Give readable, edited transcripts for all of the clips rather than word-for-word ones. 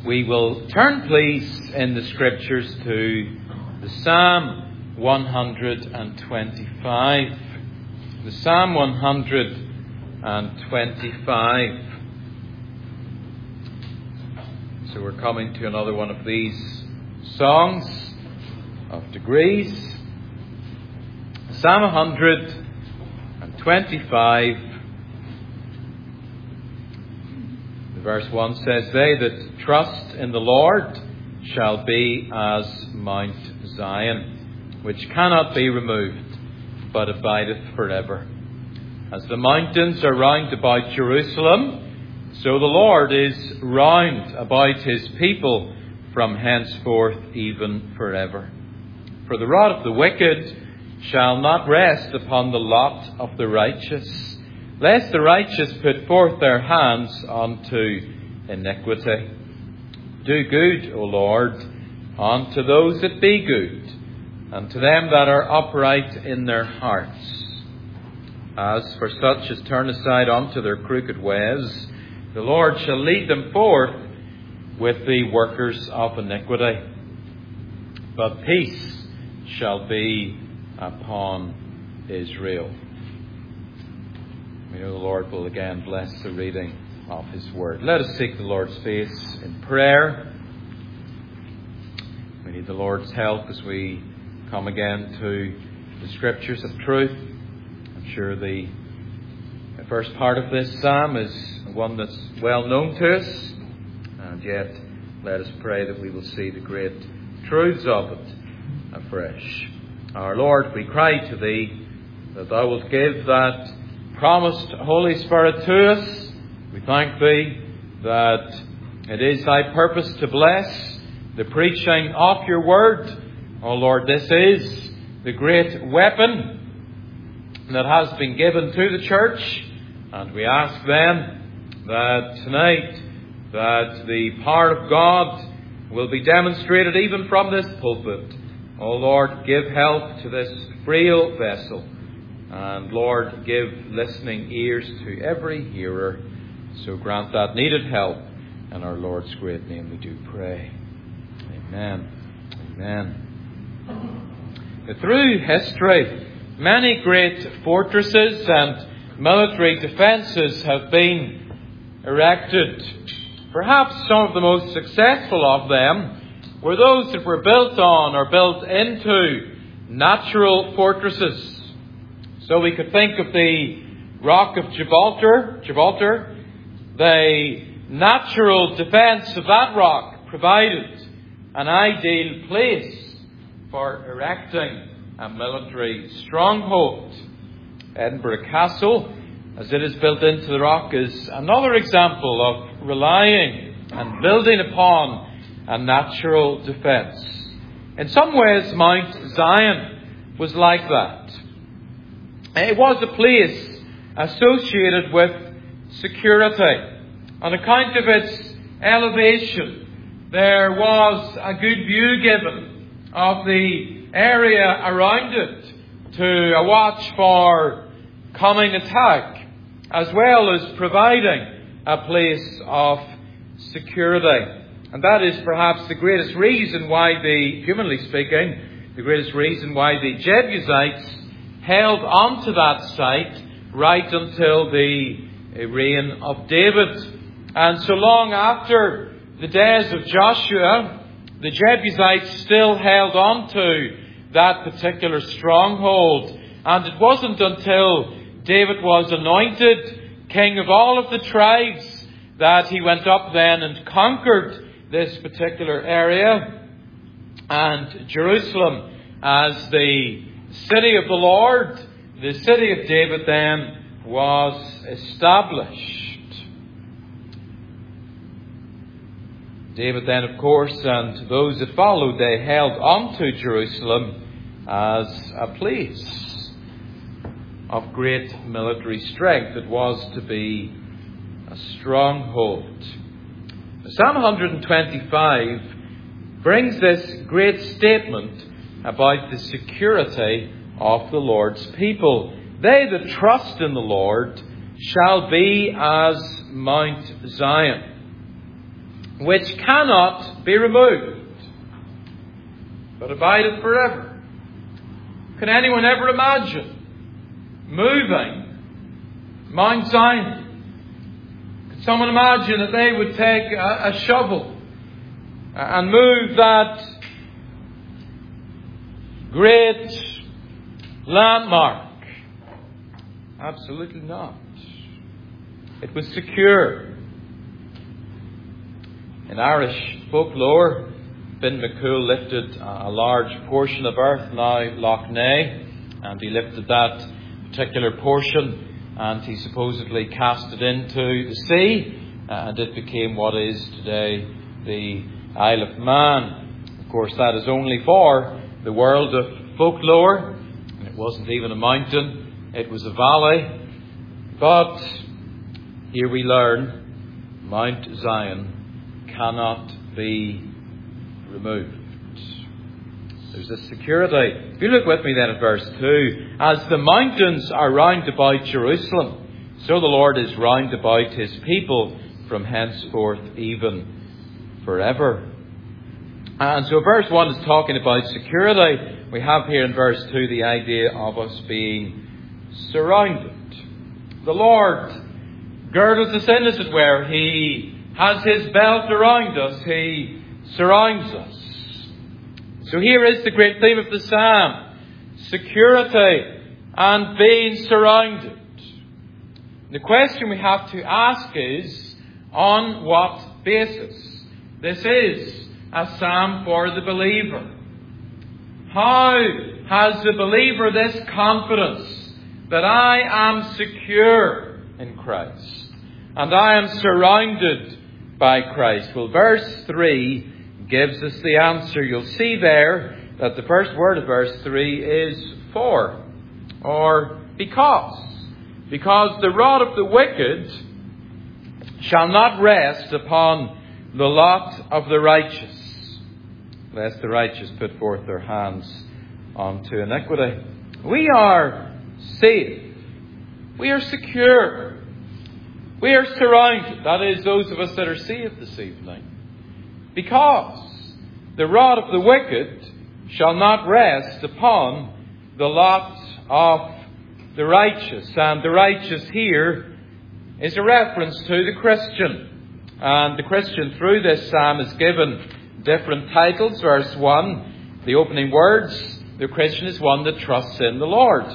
We will turn, please, in the Scriptures to the Psalm 125. The Psalm 125. So we're coming to another one of these songs of degrees. Psalm 125. Verse 1 says, "They that trust in the Lord shall be as Mount Zion, which cannot be removed, but abideth forever. As the mountains are round about Jerusalem, so the Lord is round about his people from henceforth even forever. For the rod of the wicked shall not rest upon the lot of the righteous, lest the righteous put forth their hands unto iniquity. Do good, O Lord, unto those that be good, and to them that are upright in their hearts. As for such as turn aside unto their crooked ways, the Lord shall lead them forth with the workers of iniquity. But peace shall be upon Israel." We know the Lord will again bless the reading of his word. Let us seek the Lord's face in prayer. We need the Lord's help as we come again to the Scriptures of truth. I'm sure the first part of this psalm is one that's well known to us, and yet let us pray that we will see the great truths of it afresh. Our Lord, we cry to Thee that Thou wilt give that promised Holy Spirit to us. We thank Thee that it is Thy purpose to bless the preaching of Your Word. Oh Lord, this is the great weapon that has been given to the church, and we ask then that tonight that the power of God will be demonstrated even from this pulpit. Oh Lord, give help to this frail vessel. And Lord, give listening ears to every hearer. So grant that needed help. In our Lord's great name we do pray. Amen. Amen. Through history, many great fortresses and military defences have been erected. Perhaps some of the most successful of them were those that were built on or built into natural fortresses. So we could think of the Rock of Gibraltar. The natural defence of that rock provided an ideal place for erecting a military stronghold. Edinburgh Castle, as it is built into the rock, is another example of relying and building upon a natural defence. In some ways, Mount Zion was like that. It was a place associated with security. On account of its elevation, there was a good view given of the area around it to watch for coming attack, as well as providing a place of security. And that is perhaps the greatest reason why humanly speaking, the greatest reason why the Jebusites held on to that site right until the reign of David. And so long after the days of Joshua, the Jebusites still held on to that particular stronghold. And it wasn't until David was anointed king of all of the tribes that he went up then and conquered this particular area. And Jerusalem, as the city of the Lord, the city of David then, was established. David then, of course, and those that followed, they held on to Jerusalem as a place of great military strength. It was to be a stronghold. Psalm 125 brings this great statement about the security of the Lord's people. They that trust in the Lord shall be as Mount Zion. which cannot be removed, but abideth forever. Can anyone ever imagine moving Mount Zion? Could someone imagine that they would take a shovel and move that great landmark? Absolutely not. It was secure. In Irish folklore, Finn McCool lifted a large portion of earth, now Loch Ness, and he lifted that particular portion and he supposedly cast it into the sea, and it became what is today the Isle of Man. Of course, that is only for the world of folklore. It wasn't even a mountain, it was a valley. But here we learn Mount Zion cannot be removed. There's this security. If you look with me then at verse 2, as the mountains are round about Jerusalem, so the Lord is round about his people from henceforth even forever. And so verse 1 is talking about security. We have here in verse 2 the idea of us being surrounded. The Lord girdeth us in, as it were. He has his belt around us. He surrounds us. So here is the great theme of the psalm: security and being surrounded. The question we have to ask is, on what basis? This is a psalm for the believer. How has the believer this confidence that I am secure in Christ and I am surrounded by Christ? Well, verse 3 gives us the answer. You'll see there that the first word of verse 3 is for, or because. Because the rod of the wicked shall not rest upon the lot of the righteous, lest the righteous put forth their hands unto iniquity. We are safe. We are secure. We are surrounded. That is, those of us that are saved this evening. Because the rod of the wicked shall not rest upon the lot of the righteous. And the righteous here is a reference to the Christian. And the Christian through this psalm is given different titles. Verse 1, the opening words, the Christian is one that trusts in the Lord.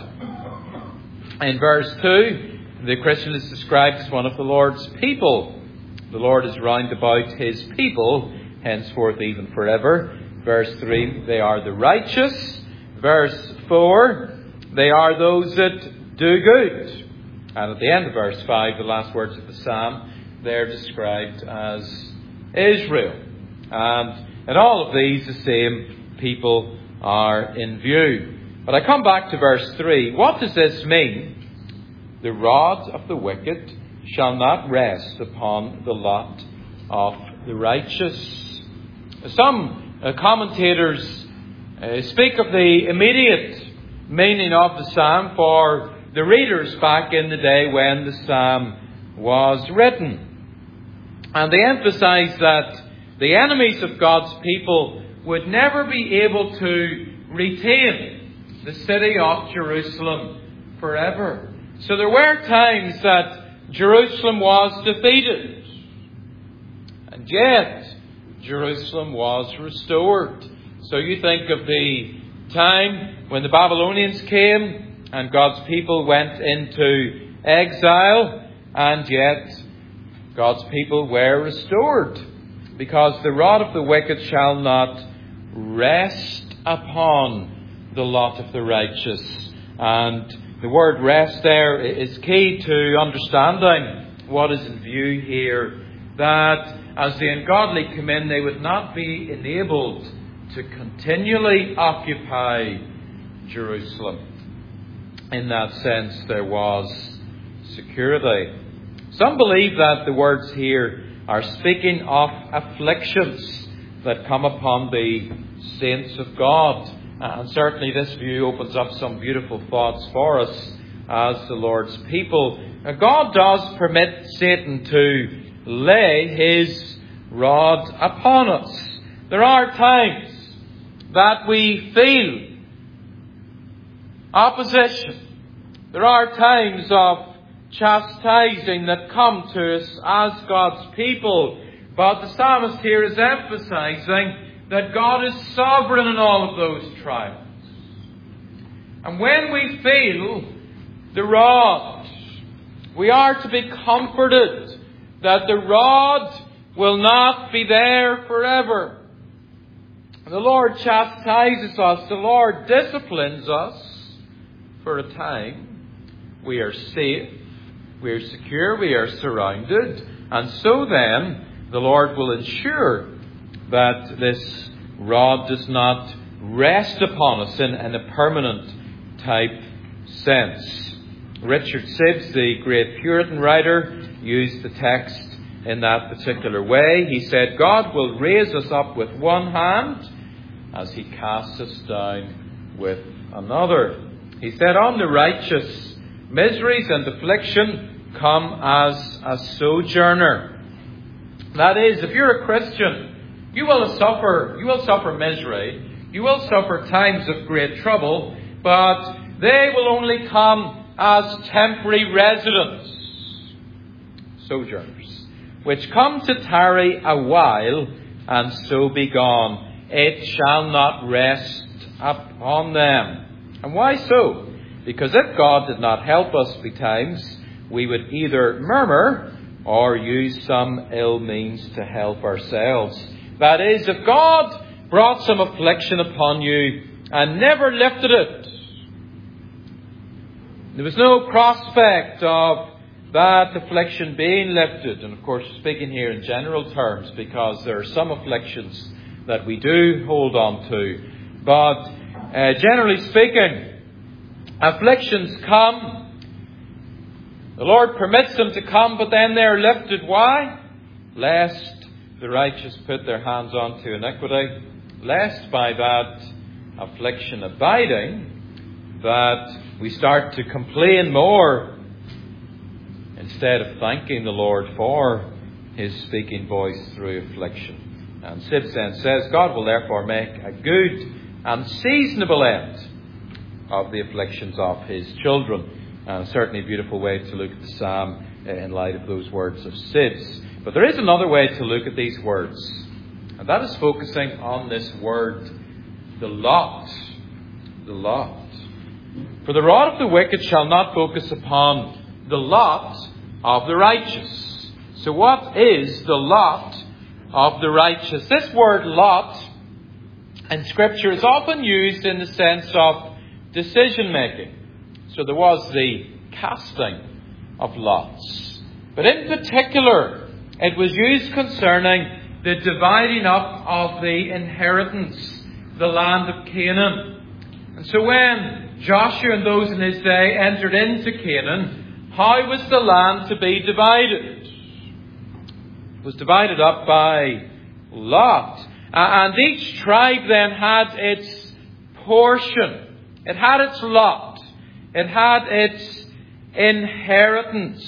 In verse 2, the Christian is described as one of the Lord's people. The Lord is round about his people, henceforth even forever. Verse 3, they are the righteous. Verse 4, they are those that do good. And at the end of verse 5, the last words of the psalm, they're described as Israel. And in all of these, the same people are in view. But I come back to verse 3. What does this mean? The rod of the wicked shall not rest upon the lot of the righteous. Some commentators speak of the immediate meaning of the psalm for the readers back in the day when the psalm was written. And they emphasize that the enemies of God's people would never be able to retain the city of Jerusalem forever. So there were times that Jerusalem was defeated, and yet Jerusalem was restored. So you think of the time when the Babylonians came and God's people went into exile, and yet God's people were restored, because the rod of the wicked shall not rest upon the lot of the righteous. And the word rest there is key to understanding what is in view here. That as the ungodly come in, they would not be enabled to continually occupy Jerusalem. In that sense, there was security. Some believe that the words here are speaking of afflictions that come upon the saints of God. And certainly this view opens up some beautiful thoughts for us as the Lord's people. God does permit Satan to lay his rod upon us. There are times that we feel opposition. There are times of chastising that come to us as God's people. But the psalmist here is emphasizing that God is sovereign in all of those trials. And when we feel the rod, we are to be comforted that the rod will not be there forever. The Lord chastises us, the Lord disciplines us for a time. We are safe, we are secure, we are surrounded, and so then the Lord will ensure that this rod does not rest upon us in a permanent type sense. Richard Sibbes, the great Puritan writer, used the text in that particular way. He said, God will raise us up with one hand as he casts us down with another. He said, on the righteous, miseries and affliction come as a sojourner. That is, if you're a Christian, you will suffer misery, you will suffer times of great trouble, but they will only come as temporary residents, sojourners, which come to tarry a while and so be gone. It shall not rest upon them. And why so? Because if God did not help us betimes, we would either murmur or use some ill means to help ourselves. That is, if God brought some affliction upon you and never lifted it, there was no prospect of that affliction being lifted. And of course, speaking here in general terms, because there are some afflictions that we do hold on to. But generally speaking, afflictions come. The Lord permits them to come, but then they are lifted. Why? Lest the righteous put their hands unto iniquity. Lest by that affliction abiding, that we start to complain more instead of thanking the Lord for his speaking voice through affliction. And Sibbes then says, God will therefore make a good and seasonable end of the afflictions of his children. And certainly a beautiful way to look at the psalm in light of those words of Sibbes. But there is another way to look at these words, and that is focusing on this word, the lot. The lot. For the rod of the wicked shall not focus upon the lot of the righteous. So what is the lot of the righteous? This word lot in Scripture is often used in the sense of decision making. So there was the casting of lots. But in particular, it was used concerning the dividing up of the inheritance, the land of Canaan. And so when Joshua and those in his day entered into Canaan, how was the land to be divided? It was divided up by lot. And each tribe then had its portion. It had its lot. It had its inheritance.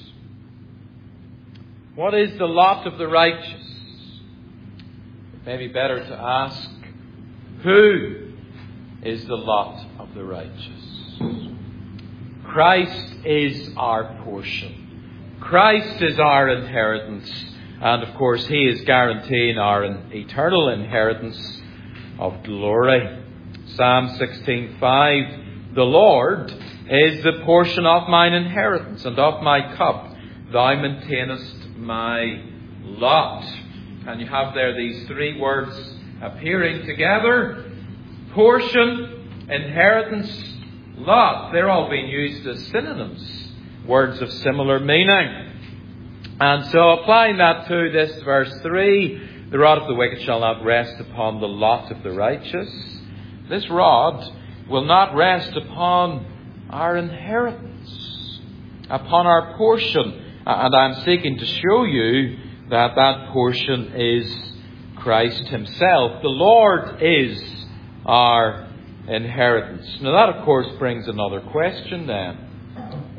What is the lot of the righteous? It may be better to ask, who is the lot of the righteous? Christ is our portion. Christ is our inheritance. And of course, he is guaranteeing our eternal inheritance of glory. Psalm 16:5. The Lord is the portion of mine inheritance, and of my cup thou maintainest my lot. And you have there these three words appearing together: portion, inheritance, lot. They're all being used as synonyms, words of similar meaning. And so applying that to this verse 3, the rod of the wicked shall not rest upon the lot of the righteous. This rod will not rest upon our inheritance, upon our portion. And I'm seeking to show you that that portion is Christ himself. The Lord is our inheritance. Now that, of course, brings another question then.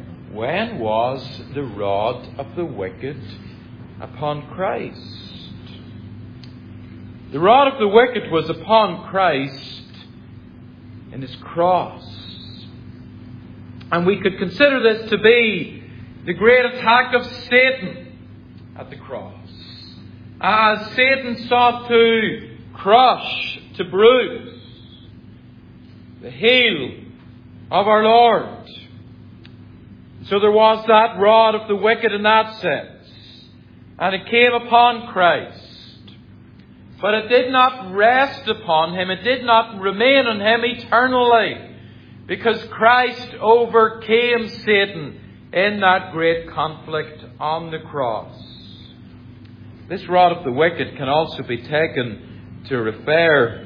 When was the rod of the wicked upon Christ? The rod of the wicked was upon Christ in His cross. And we could consider this to be the great attack of Satan at the cross. As Satan sought to crush, to bruise the heel of our Lord. So there was that rod of the wicked in that sense. And it came upon Christ. But it did not rest upon Him. It did not remain on Him eternally. Because Christ overcame Satan in that great conflict on the cross. This rod of the wicked can also be taken to refer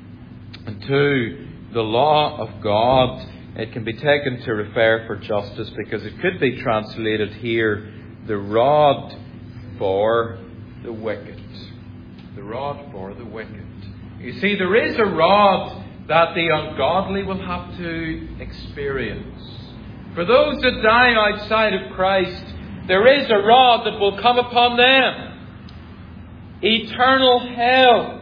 to the law of God. It can be taken to refer for justice, because it could be translated here, the rod for the wicked. The rod for the wicked. You see, there is a rod that the ungodly will have to experience. For those that die outside of Christ, there is a rod that will come upon them. Eternal hell.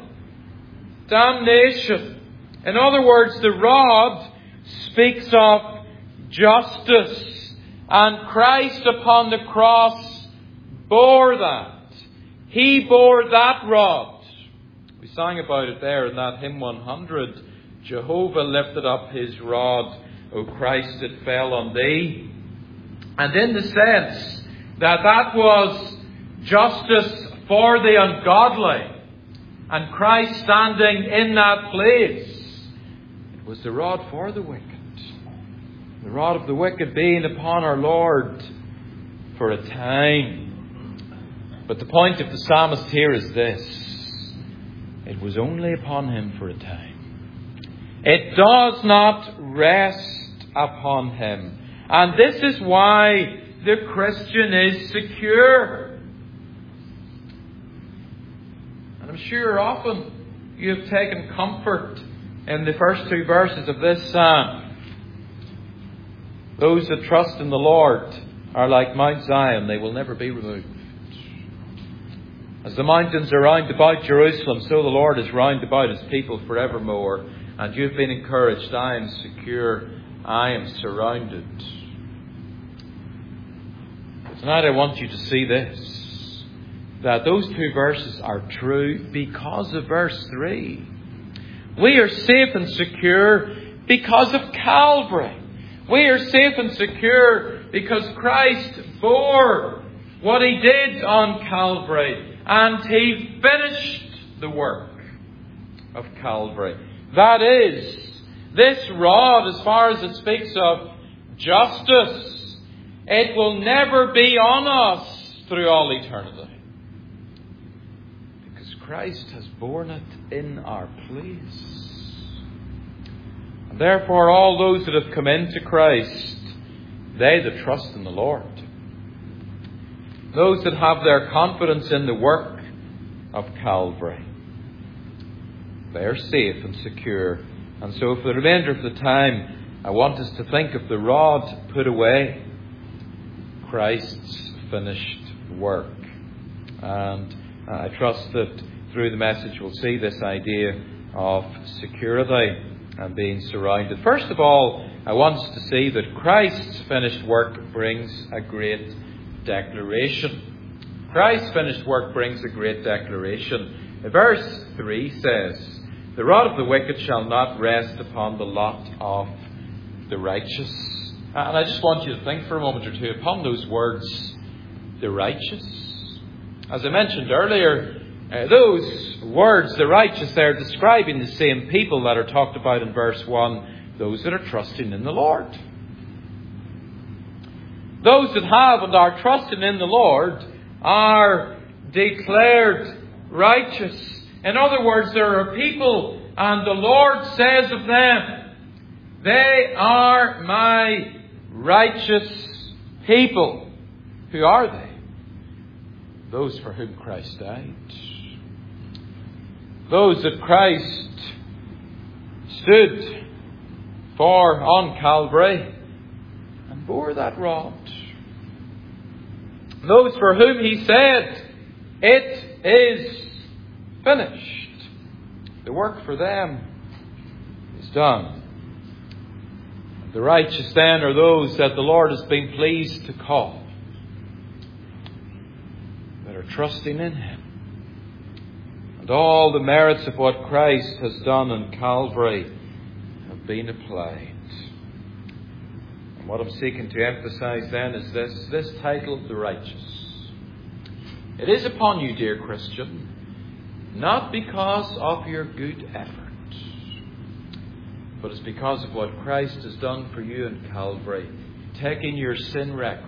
Damnation. In other words, the rod speaks of justice. And Christ upon the cross bore that. He bore that rod. We sang about it there in that hymn 100. Jehovah lifted up His rod, O Christ, it fell on thee. And in the sense that that was justice for the ungodly, and Christ standing in that place, it was the rod for the wicked. The rod of the wicked being upon our Lord for a time. But the point of the psalmist here is this: it was only upon Him for a time. It does not rest upon Him. And this is why the Christian is secure. And I'm sure often you have taken comfort in the first two verses of this psalm. Those that trust in the Lord are like Mount Zion. They will never be removed. As the mountains are round about Jerusalem, so the Lord is round about His people forevermore. And you've been encouraged. I am secure. I am surrounded. But tonight I want you to see this: that those two verses are true because of verse 3. We are safe and secure because of Calvary. We are safe and secure because Christ bore what He did on Calvary. And He finished the work of Calvary. That is, this rod, as far as it speaks of justice, it will never be on us through all eternity. Because Christ has borne it in our place. And therefore, all those that have come into Christ, they that trust in the Lord, those that have their confidence in the work of Calvary, they are safe and secure. And so for the remainder of the time, I want us to think of the rod put away, Christ's finished work. And I trust that through the message we'll see this idea of security and being surrounded. First of all, I want us to see that Christ's finished work brings a great declaration. Christ's finished work brings a great declaration. Verse 3 says, the rod of the wicked shall not rest upon the lot of the righteous. And I just want you to think for a moment or two upon those words, the righteous. As I mentioned earlier, those words, the righteous, they're describing the same people that are talked about in verse 1, those that are trusting in the Lord. Those that have and are trusting in the Lord are declared righteous. In other words, there are people, and the Lord says of them, they are my righteous people. Who are they? Those for whom Christ died. Those that Christ stood for on Calvary and bore that rod. Those for whom He said, it is finished. The work for them is done. The righteous then are those that the Lord has been pleased to call, that are trusting in Him. And all the merits of what Christ has done on Calvary have been applied. And what I'm seeking to emphasize then is this title, the righteous. It is upon you, dear Christian, not because of your good effort, but it's because of what Christ has done for you in Calvary, taking your sin record.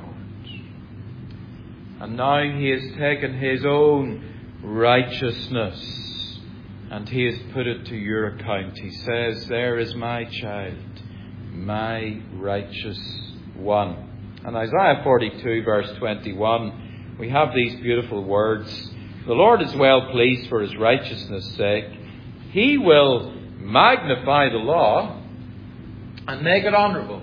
And now He has taken His own righteousness and He has put it to your account. He says, there is my child, my righteous one. And Isaiah 42 verse 21, we have these beautiful words. The Lord is well pleased for His righteousness' sake. He will magnify the law and make it honourable.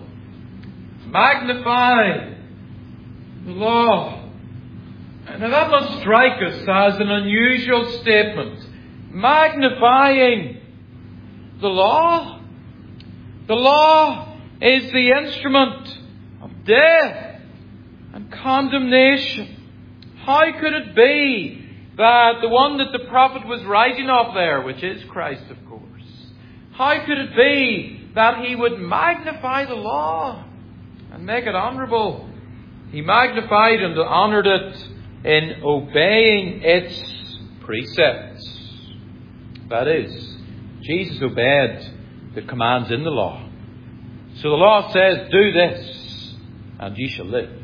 Magnify the law. Now that must strike us as an unusual statement. Magnifying the law. The law is the instrument of death and condemnation. How could it be that the one that the prophet was writing of there, which is Christ, of course, how could it be that He would magnify the law and make it honourable? He magnified and honoured it in obeying its precepts. That is, Jesus obeyed the commands in the law. So the law says, do this, and ye shall live.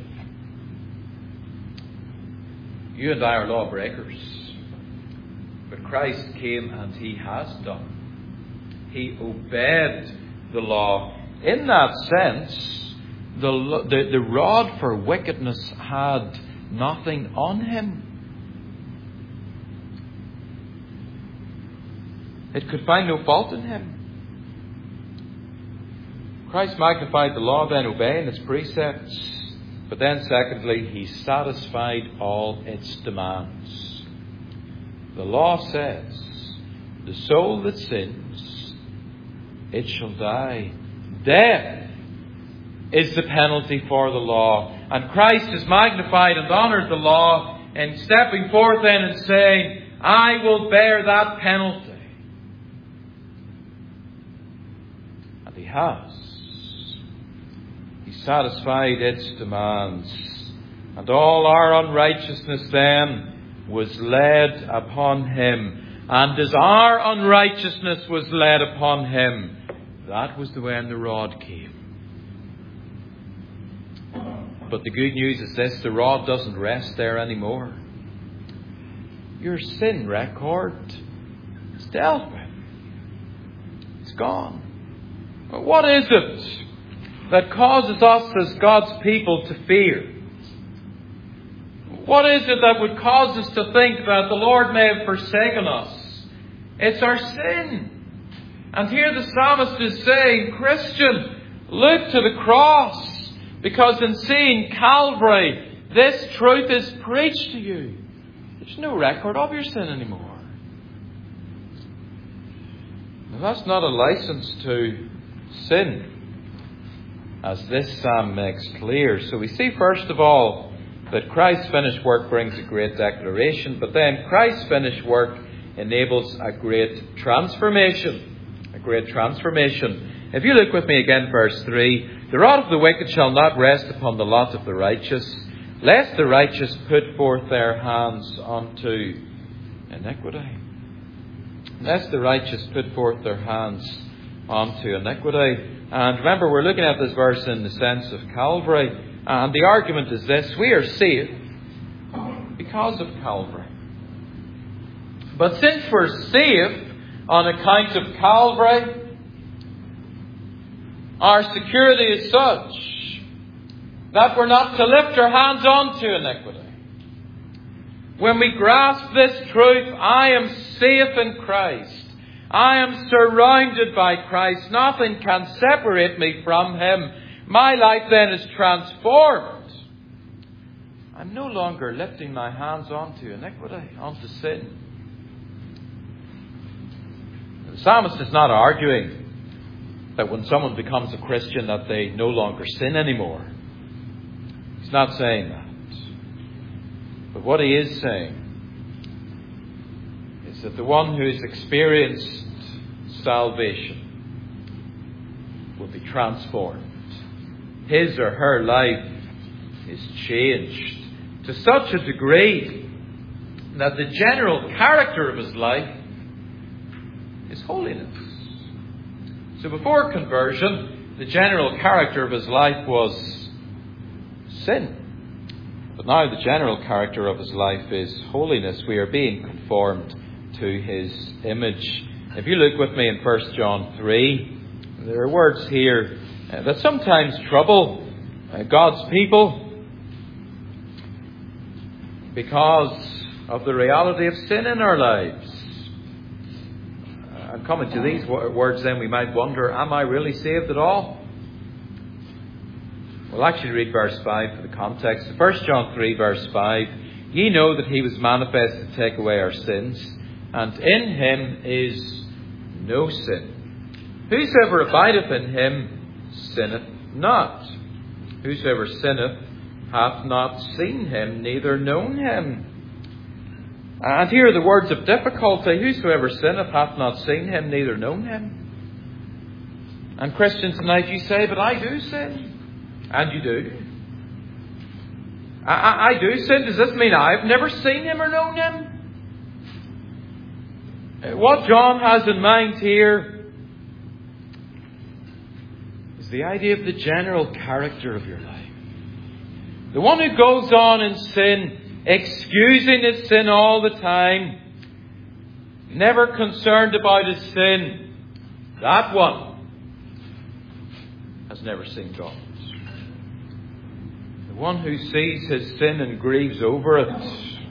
You and I are lawbreakers. But Christ came and He has done. He obeyed the law. In that sense, the rod for wickedness had nothing on Him. It could find no fault in Him. Christ magnified the law, then obeying its precepts. But then secondly, He satisfied all its demands. The law says, the soul that sins, it shall die. Death is the penalty for the law. And Christ has magnified and honoured the law in stepping forth then and saying, I will bear that penalty. And He has. He satisfied its demands. And all our unrighteousness then was laid upon Him. And as our unrighteousness was laid upon Him, that was the when the rod came. But the good news is this, the rod doesn't rest there anymore. Your sin record is dealt with. It's gone. But what is it that causes us as God's people to fear? What is it that would cause us to think that the Lord may have forsaken us? It's our sin. And here the psalmist is saying, Christian, look to the cross. Because in seeing Calvary, this truth is preached to you. There's no record of your sin anymore. Now that's not a license to sin, as this psalm makes clear. So we see first of all that Christ's finished work brings a great declaration, but then Christ's finished work enables a great transformation. A great transformation. If you look with me again, verse 3, the rod of the wicked shall not rest upon the lot of the righteous, lest the righteous put forth their hands unto iniquity. Lest the righteous put forth their hands unto iniquity. And remember, we're looking at this verse in the sense of Calvary. And the argument is this: we are saved because of Calvary. But since we're saved on account of Calvary, our security is such that we're not to lift our hands onto iniquity. When we grasp this truth, I am safe in Christ. I am surrounded by Christ. Nothing can separate me from Him. My life then is transformed. I'm no longer lifting my hands onto iniquity, onto sin. The psalmist is not arguing that when someone becomes a Christian that they no longer sin anymore. He's not saying that. But what he is saying is that the one who has experienced salvation will be transformed. His or her life is changed to such a degree that the general character of his life is holiness. So before conversion, the general character of his life was sin. But now the general character of his life is holiness. We are being conformed to his image. If you look with me in 1 John 3, there are words here that sometimes trouble God's people because of the reality of sin in our lives. And coming to these words then we might wonder, am I really saved at all? We'll actually read verse 5 for the context. 1 John 3 verse 5. Ye know that he was manifest to take away our sins, and in him is no sin. Whosoever abideth in him sinneth not. Whosoever sinneth hath not seen him, neither known him. And here are the words of difficulty. Whosoever sinneth hath not seen him, neither known him. And Christians tonight, you say, but I do sin. And you do. I do sin. Does this mean I've never seen him or known him? What John has in mind here is the idea of the general character of your life. The one who goes on in sin, excusing his sin all the time, never concerned about his sin, that one has never seen God. The one who sees his sin and grieves over it,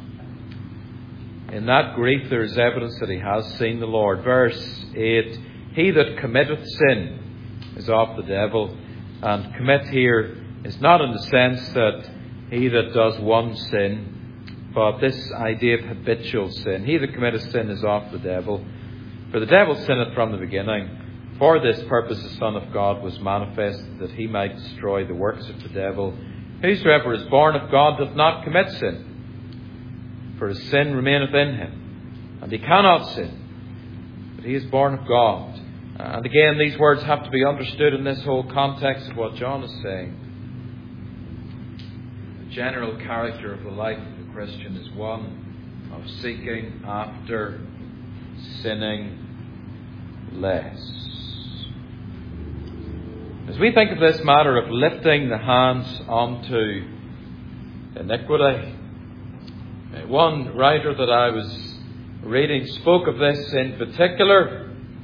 in that grief there is evidence that he has seen the Lord. Verse 8, he that committeth sin is of the devil. And commit here is not in the sense that he that does one sin, but this idea of habitual sin. He that committeth sin is of the devil. For the devil sinneth from the beginning. For this purpose the Son of God was manifested, that he might destroy the works of the devil. Whosoever is born of God doth not commit sin, for his sin remaineth in him, and he cannot sin, but he is born of God. And again, these words have to be understood in this whole context of what John is saying. The general character of the life of the Christian is one of seeking after sinning less. As we think of this matter of lifting the hands onto iniquity, one writer that I was reading spoke of this in particular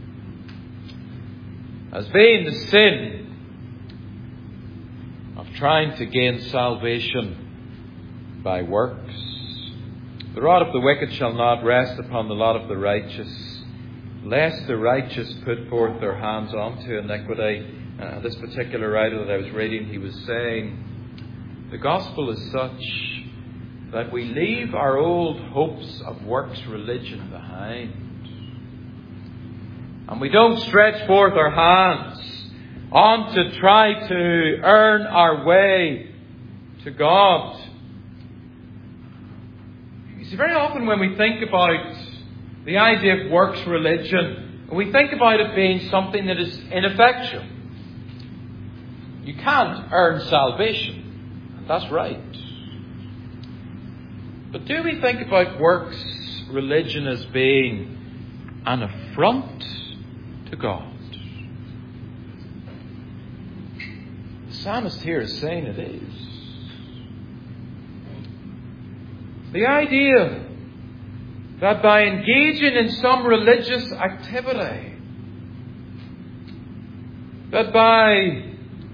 as being the sin of trying to gain salvation by works. The rod of the wicked shall not rest upon the lot of the righteous, lest the righteous put forth their hands unto iniquity. This particular writer that I was reading, he was saying, the gospel is such that we leave our old hopes of works religion behind. And we don't stretch forth our hands on to try to earn our way to God. You see, very often when we think about the idea of works religion, we think about it being something that is ineffectual. You can't earn salvation. And that's right. But do we think about works religion as being an affront to God? The psalmist here is saying it is. The idea that by engaging in some religious activity, that by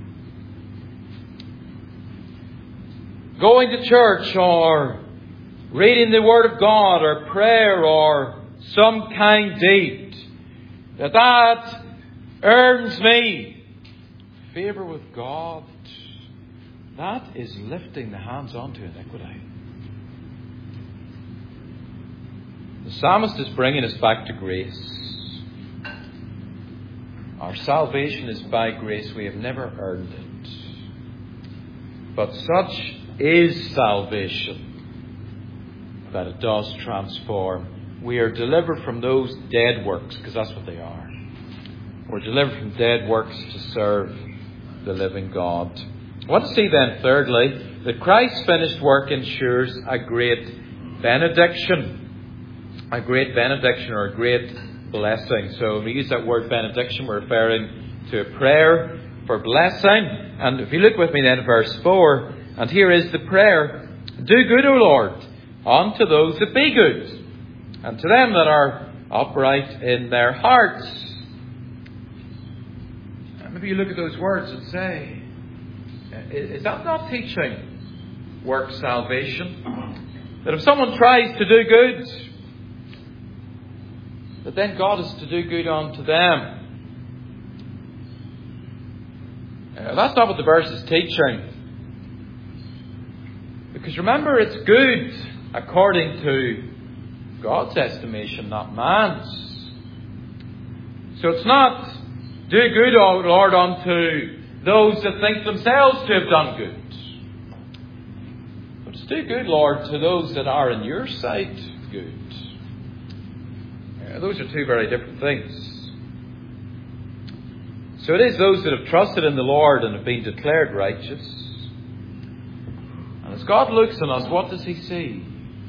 going to church or reading the Word of God or prayer or some kind deed, that earns me favour with God, that is lifting the hands onto iniquity. The psalmist is bringing us back to grace. Our salvation is by grace. We have never earned it. But such is salvation that it does transform. We are delivered from those dead works, because that's what they are. We're delivered from dead works to serve the living God. I want to see then, thirdly, that Christ's finished work ensures a great benediction. A great benediction, or a great blessing. So when we use that word benediction, we're referring to a prayer for blessing. And if you look with me then at verse 4, and here is the prayer: Do good, O Lord, unto those that be good, and to them that are upright in their hearts. And maybe you look at those words and say, is that not teaching work salvation? That if someone tries to do good, that then God is to do good unto them. That's not what the verse is teaching. Because remember, it's good according to God's estimation, not man's. So it's not, do good, O Lord, unto those that think themselves to have done good. But it's do good, Lord, to those that are in your sight good. Those are two very different things. So it is those that have trusted in the Lord and have been declared righteous. And as God looks on us, what does He see?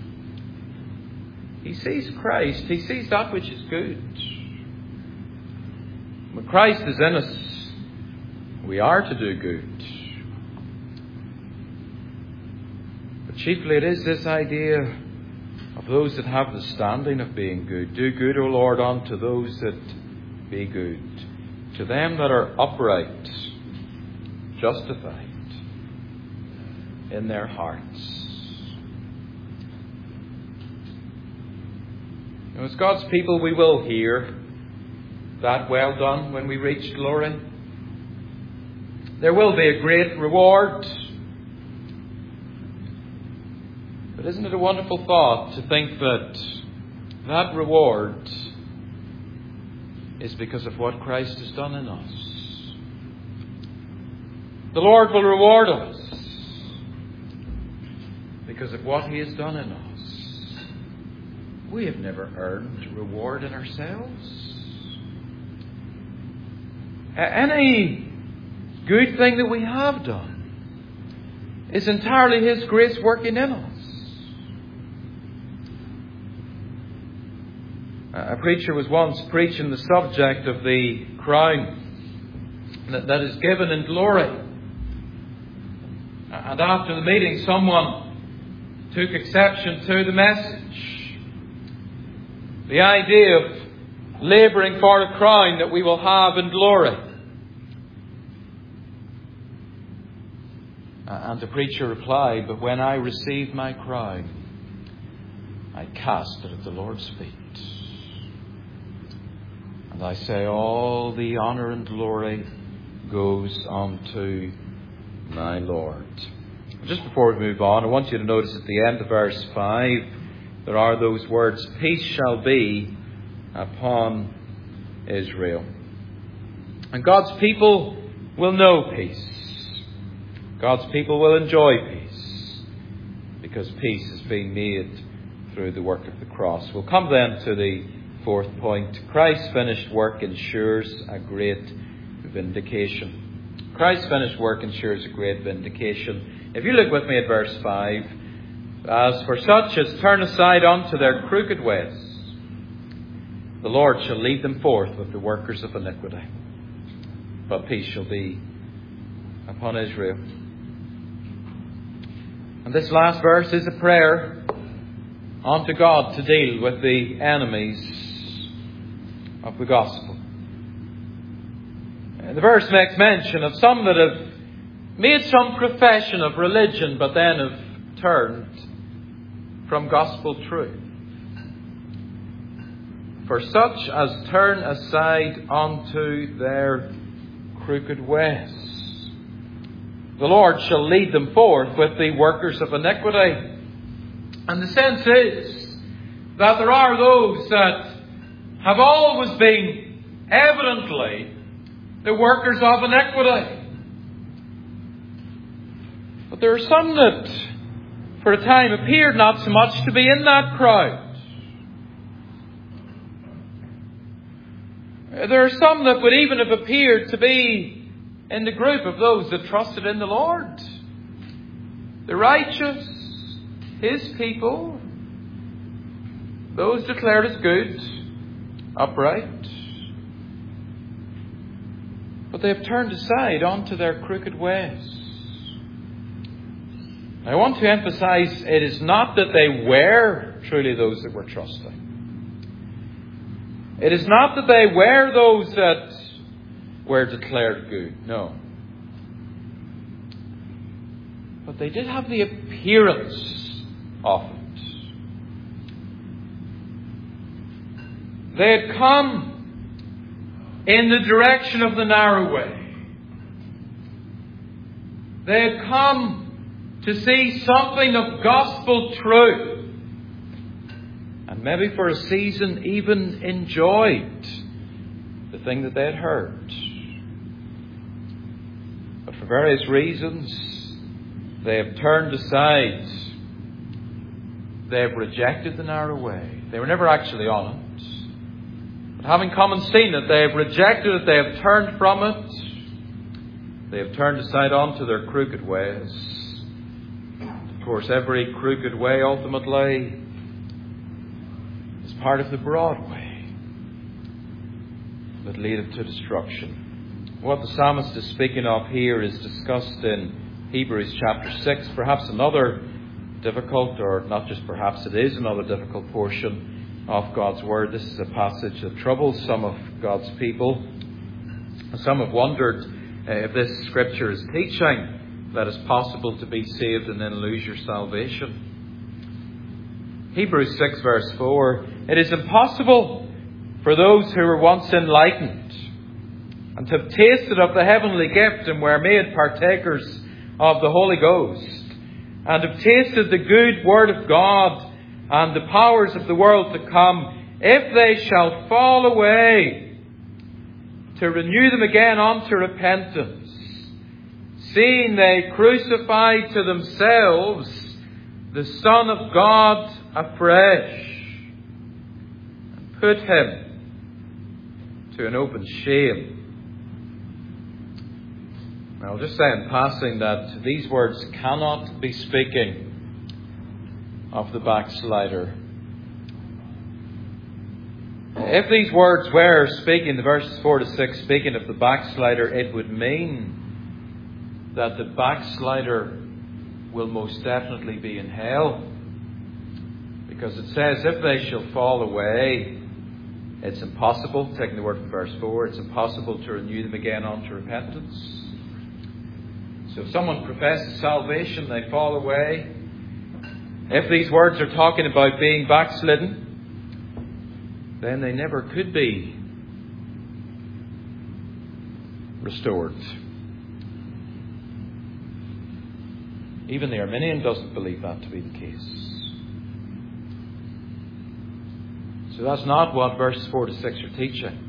He sees Christ. He sees that which is good. When Christ is in us, we are to do good. But chiefly it is this idea of those that have the standing of being good. Do good, O Lord, unto those that be good. To them that are upright, justified in their hearts. And as God's people, we will hear that well done when we reach glory. There will be a great reward. But isn't it a wonderful thought to think that that reward is because of what Christ has done in us? The Lord will reward us because of what He has done in us. We have never earned reward in ourselves. Any good thing that we have done is entirely His grace working in us. A preacher was once preaching the subject of the crown that is given in glory. And after the meeting, someone took exception to the message. The idea of labouring for a crown that we will have in glory. And the preacher replied, but when I receive my crown, I cast it at the Lord's feet. And I say, all the honour and glory goes unto my Lord. Just before we move on, I want you to notice at the end of verse 5, there are those words, peace shall be upon Israel. And God's people will know peace. God's people will enjoy peace, because peace is being made through the work of the cross. We'll come then to the fourth point. Christ's finished work ensures a great vindication. Christ's finished work ensures a great vindication. If you look with me at verse 5, as for such as turn aside unto their crooked ways, the Lord shall lead them forth with the workers of iniquity. But peace shall be upon Israel. And this last verse is a prayer unto God to deal with the enemies of the gospel. And the verse makes mention of some that have made some profession of religion, but then have turned from gospel truth. For such as turn aside unto their crooked ways, the Lord shall lead them forth with the workers of iniquity. And the sense is that there are those that have always been evidently the workers of iniquity. But there are some that for a time appeared not so much to be in that crowd. There are some that would even have appeared to be in the group of those that trusted in the Lord. The righteous, His people, those declared as good, upright. But they have turned aside onto their crooked ways. I want to emphasize, it is not that they were truly those that were trusting. It is not that they were those that were declared good. No. But they did have the appearance of it. They had come in the direction of the narrow way. They had come to see something of gospel truth. And maybe for a season even enjoyed the thing that they had heard. But for various reasons, they have turned aside. They have rejected the narrow way. They were never actually on it. But having come and seen it, they have rejected it. They have turned from it. They have turned aside onto their crooked ways. Of course, every crooked way ultimately is part of the broad way that leadeth to destruction. What the psalmist is speaking of here is discussed in Hebrews chapter 6, perhaps another difficult, or not just perhaps, it is another difficult portion of God's Word. This is a passage that troubles some of God's people. Some have wondered if this Scripture is teaching that it's possible to be saved and then lose your salvation. Hebrews 6 verse 4, it is impossible for those who were once enlightened and have tasted of the heavenly gift and were made partakers of the Holy Ghost and have tasted the good word of God and the powers of the world to come, if they shall fall away, to renew them again unto repentance, seeing they crucified to themselves the Son of God afresh, and put Him to an open shame. I'll just say in passing that these words cannot be speaking of the backslider. If these words were speaking, the verses 4 to 6, speaking of the backslider, it would mean that the backslider will most definitely be in hell. Because it says, if they shall fall away, it's impossible, taking the word from verse 4, it's impossible to renew them again unto repentance. So if someone professes salvation, they fall away. If these words are talking about being backslidden, then they never could be restored. Even the Arminian doesn't believe that to be the case. So that's not what verses 4 to 6 are teaching.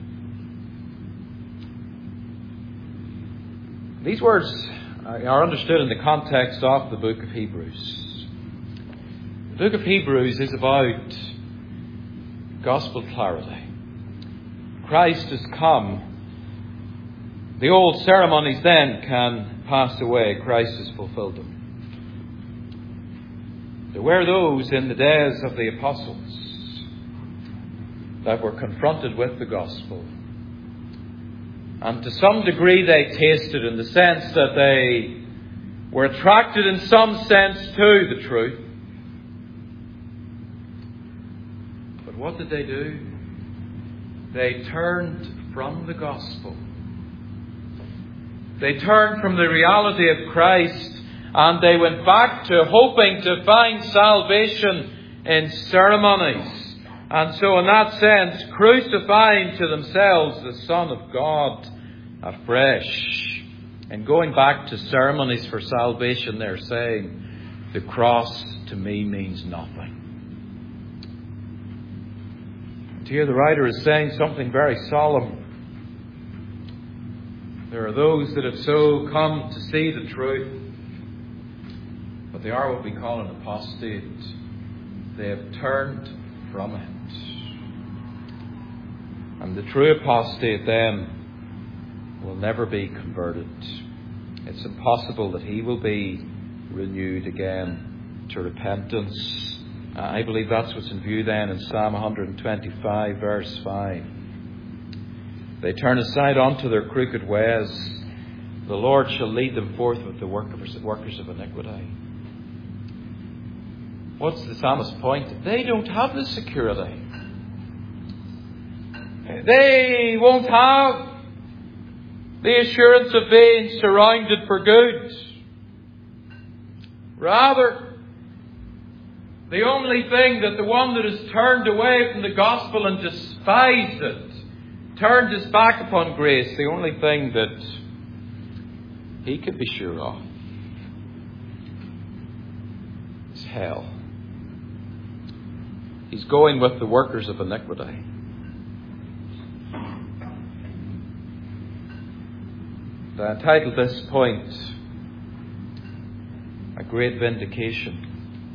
These words are understood in the context of the book of Hebrews. The book of Hebrews is about gospel clarity. Christ has come. The old ceremonies then can pass away. Christ has fulfilled them. There were those in the days of the apostles that were confronted with the gospel. And to some degree they tasted, in the sense that they were attracted in some sense to the truth. But what did they do? They turned from the gospel. They turned from the reality of Christ, and they went back to hoping to find salvation in ceremonies. And so in that sense, crucifying to themselves the Son of God afresh. And going back to ceremonies for salvation, they're saying, the cross to me means nothing. And here the writer is saying something very solemn. There are those that have so come to see the truth, but they are what we call an apostate. They have turned from it. And the true apostate then will never be converted. It's impossible that he will be renewed again to repentance. I believe that's what's in view then in Psalm 125 verse 5. They turn aside unto their crooked ways. The Lord shall lead them forth with the workers of iniquity. What's the psalmist's point? They don't have the security. They won't have the assurance of being surrounded for good. Rather, the only thing that the one that has turned away from the gospel and despised it, turned his back upon grace, the only thing that he could be sure of is hell. He's going with the workers of iniquity. I entitled this point, A Great Vindication.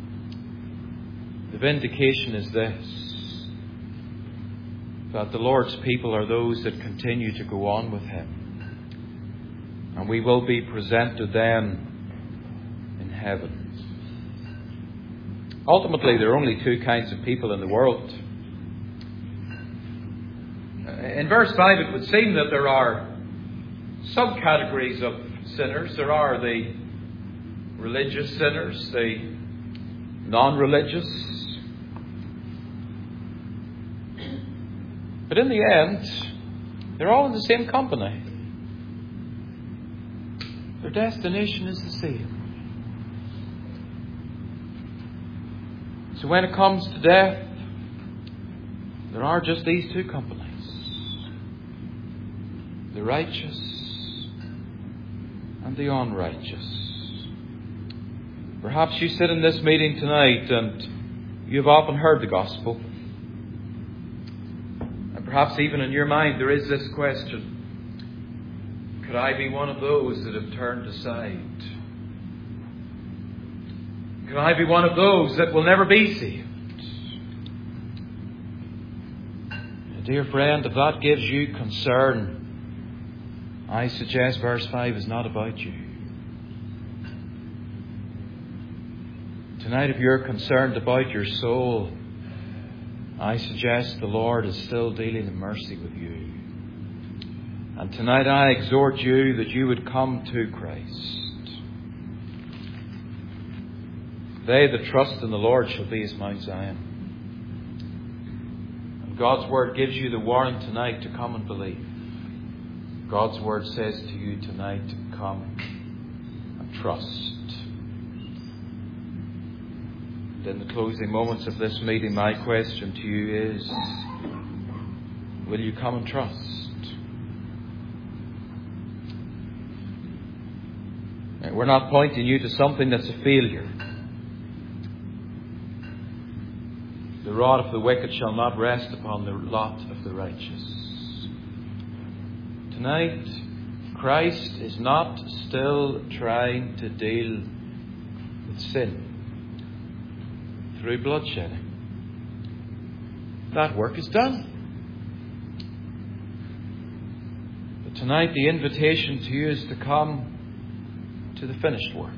The vindication is this, that the Lord's people are those that continue to go on with Him. And we will be presented then in heaven. Ultimately, there are only two kinds of people in the world. In verse 5, it would seem that there are subcategories of sinners. There are the religious sinners, the non-religious. But in the end, they're all in the same company. Their destination is the same. So when it comes to death, there are just these two companies. The righteous and the unrighteous. Perhaps you sit in this meeting tonight and you've often heard the gospel. And perhaps even in your mind there is this question: could I be one of those that have turned aside? Could I be one of those that will never be saved? Dear friend, if that gives you concern, I suggest verse 5 is not about you. Tonight, if you're concerned about your soul, I suggest the Lord is still dealing in mercy with you. And tonight I exhort you that you would come to Christ. They that trust in the Lord shall be as Mount Zion. And God's Word gives you the warning tonight to come and believe. God's Word says to you tonight to come and trust. And in the closing moments of this meeting, my question to you is, will you come and trust? We're not pointing you to something that's a failure. The rod of the wicked shall not rest upon the lot of the righteous. Tonight, Christ is not still trying to deal with sin through bloodshedding. That work is done. But tonight, the invitation to you is to come to the finished work.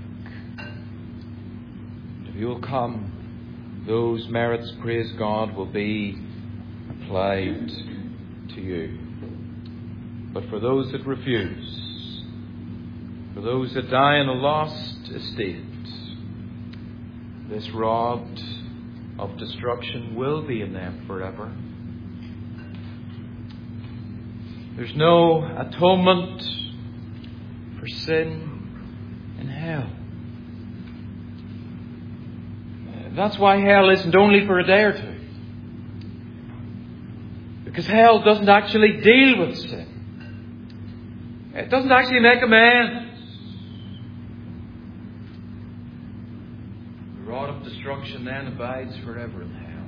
If you will come, those merits, praise God, will be applied to you. But for those that refuse, for those that die in a lost estate, this rod of destruction will be in them forever. There's no atonement for sin in hell. That's why hell isn't only for a day or two. Because hell doesn't actually deal with sin. It doesn't actually make amends. The rod of destruction then abides forever in hell.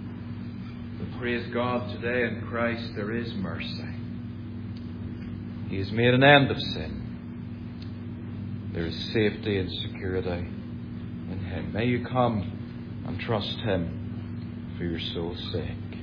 But praise God, today in Christ there is mercy. He has made an end of sin. There is safety and security in Him. May you come and trust Him for your soul's sake.